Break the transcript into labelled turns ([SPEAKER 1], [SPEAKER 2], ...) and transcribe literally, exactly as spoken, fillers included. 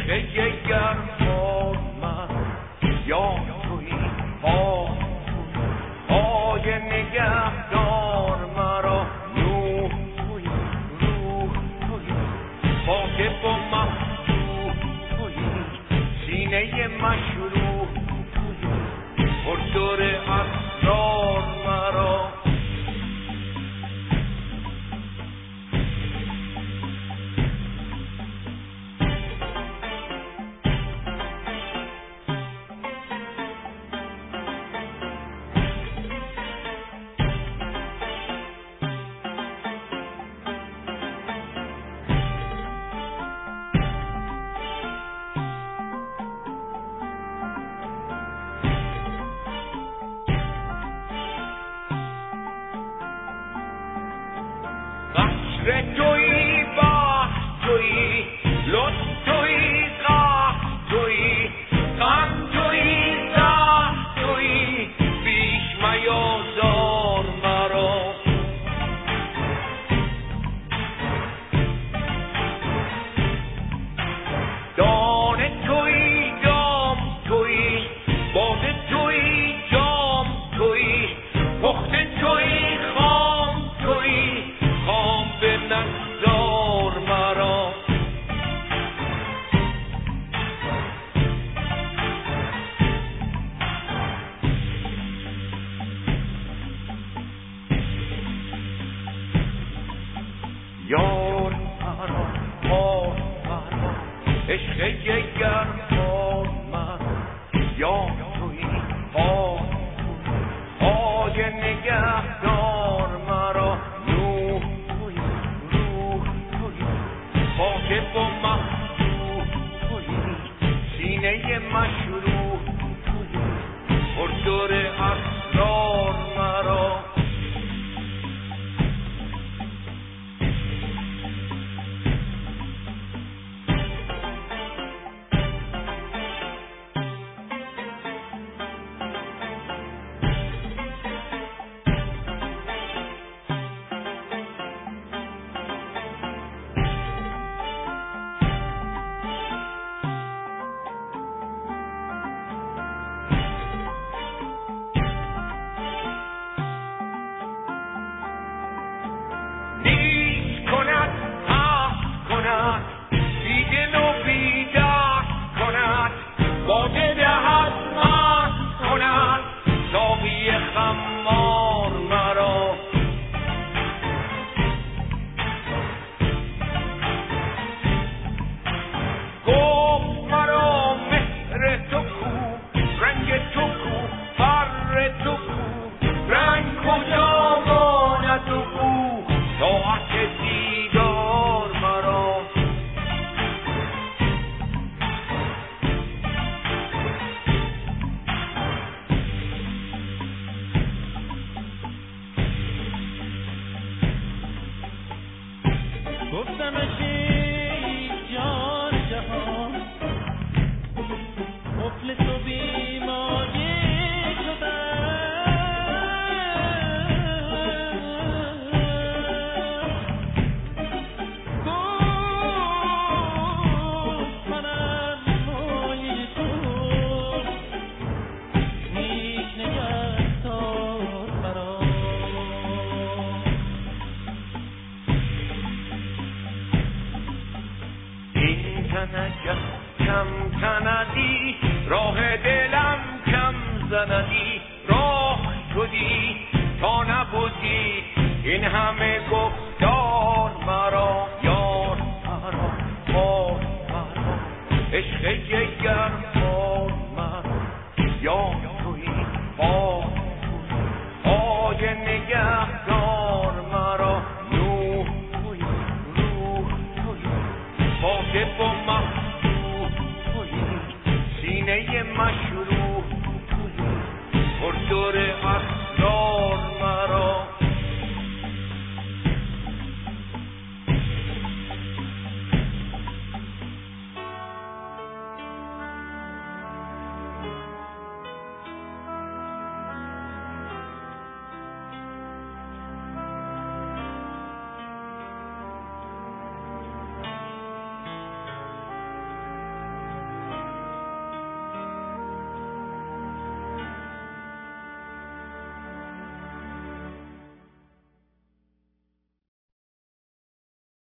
[SPEAKER 1] عشق جگر بار من یا توی آه آه نگهدار مرا نور توی روح توی خاک با مفتوح توی سینه مشروح توی پردور اسرار مرا قصر توی بحر توی لطف توی قهر توی غم توی زهر توی بیش میازار مرا دانه توی دام توی باده توی جام توی پخته توی خام توی خام به نگذار مرا یار مرا مار مرا عشق جگر بار من یا توی آه آه نگهدار مرا نور توی روح توی خاک با مفتوح توی سینه مشروح توی پردور اسرار مرا نیست کند هست کند بیدل و بیدست کند باده دهد مست کند ساقی خمار مرا گفت مرا مهر تو کو رنگ تو کو فر تو کو رنگ کجا ماند و کو ساعت دیدار مرا
[SPEAKER 2] گفتمش ای جان جهان مفلس و بیمایه
[SPEAKER 1] تنگم کم کندی راه دلم کم زندی راه شدی تا نبودی این همه گفتار مرا یار مرا مار مرا عشق جگر بار مرا یا توی آه آه نگهدار مرا نور توی روح توی خاک با مفتوح توی سینه مشروح